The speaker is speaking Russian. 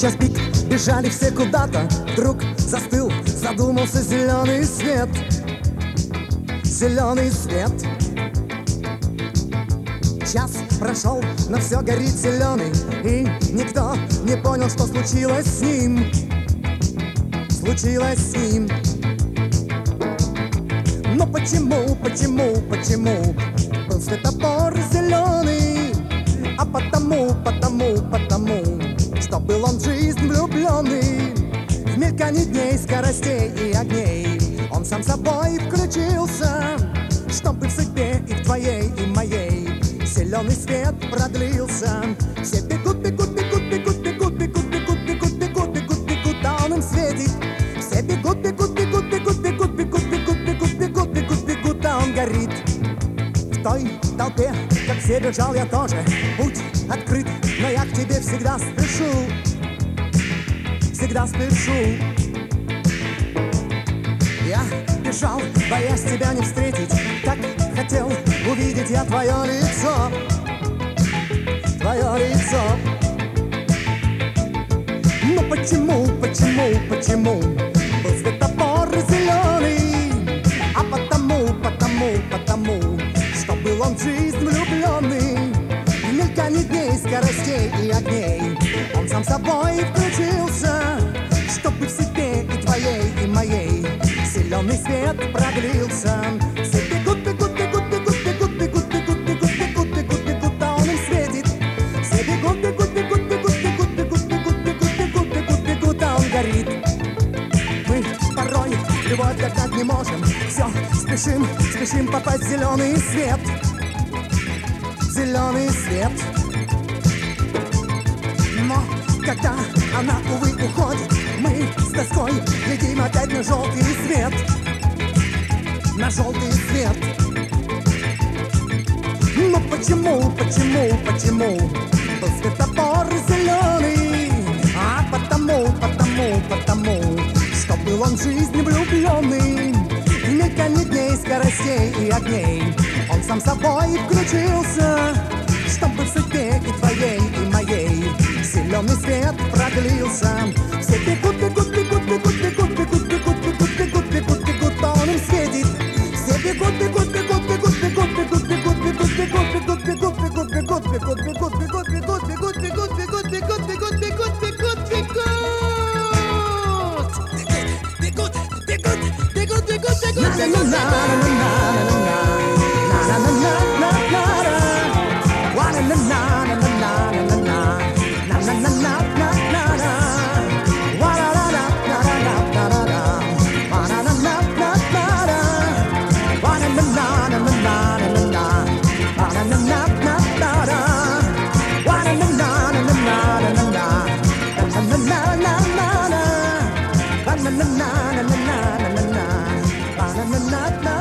час пик, бежали все куда-то. Вдруг застыл, задумался зеленый свет. Зеленый свет. Час прошел, но все горит зеленый, и никто не понял, что случилось с ним. Случилось с ним. Но почему был светофор зеленый? А потому, что был он в жизнь влюбленный. В мельканье дней, скоростей и огней он сам собой включился, чтобы в судьбе и в твоей, и моей зеленый свет продлился. Все бегут, а он им светит. Все бегут, а он горит. В той толпе, как все бежал я тоже. Путь открыт, но я к тебе всегда спешу. Всегда спешу. Я бежал, боясь тебя не встретить. Так хотел увидеть я твое лицо. Твое лицо. Но почему был светофор зеленый? А потому, что был он в жизнь влюбленный. В мельканье дней, скоростей и огней он сам собой включился, чтобы в себе и твоей, и моей зеленый свет продлился. Все бегут, а он им светит. Все бегут, а он горит. Мы порой любовь догнать не можем. Все, спешим попасть в зеленый свет. Зеленый свет. Но когда она, увы, уходит, мы с тоской глядим опять на желтый свет. На желтый свет. Но почему был светофор зеленый? А потому, что был он в жизни влюбленный. В мельканье дней, скоростей и огней он сам собой включился, чтобы в судьбе и твоей, и моей зеленый свет продлился. Все бегут, а он им светит. Все бегут, na na na